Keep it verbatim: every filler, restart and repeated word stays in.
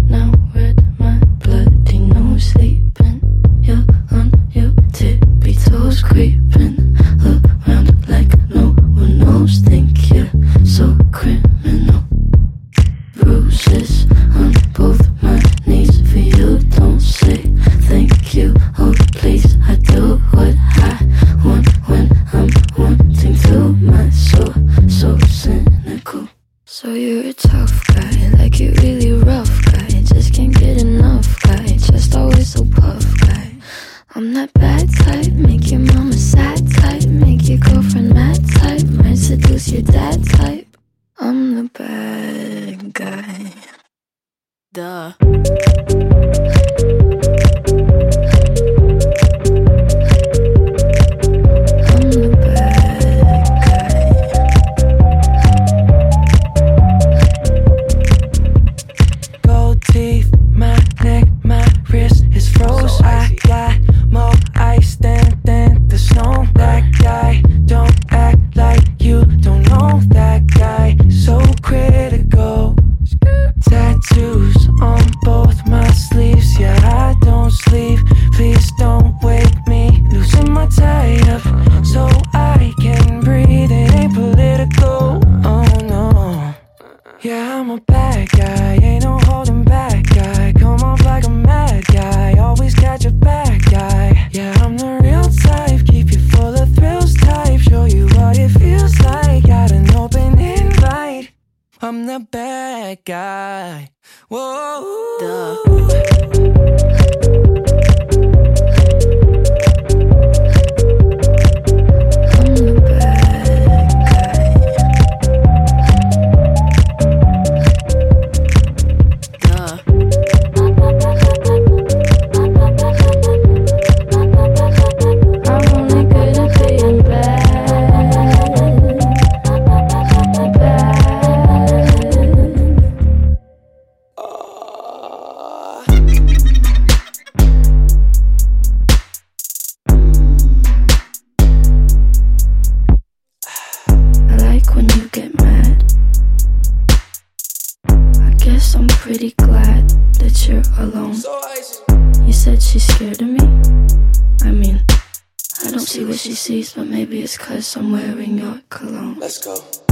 now red, my bloody nose sleeping. You're on your tippy toes creeping around like no one knows. Think you're so criminal. Bruises on both my knees for you. Don't say thank you, oh please. I do what I want when I'm wanting to. My soul so cynical. So you're a tough guy, like you really rough guy. Just can't get enough guy, just always so puff guy. I'm that bad type, make your mama sad type, make your girlfriend mad type, might seduce your dad type. I'm the bad guy. Duh. Yeah, I'm a bad guy, ain't no holding back guy. Come off like a mad guy, always catch a bad guy. Yeah, I'm the real type, keep you full of thrills type. Show you what it feels like, got an open invite. I'm the bad guy. Whoa, duh. When you get mad, I guess I'm pretty glad that you're alone. You said she's scared of me. I mean, I don't see what she sees, but maybe it's 'cause I'm wearing your cologne. Let's go.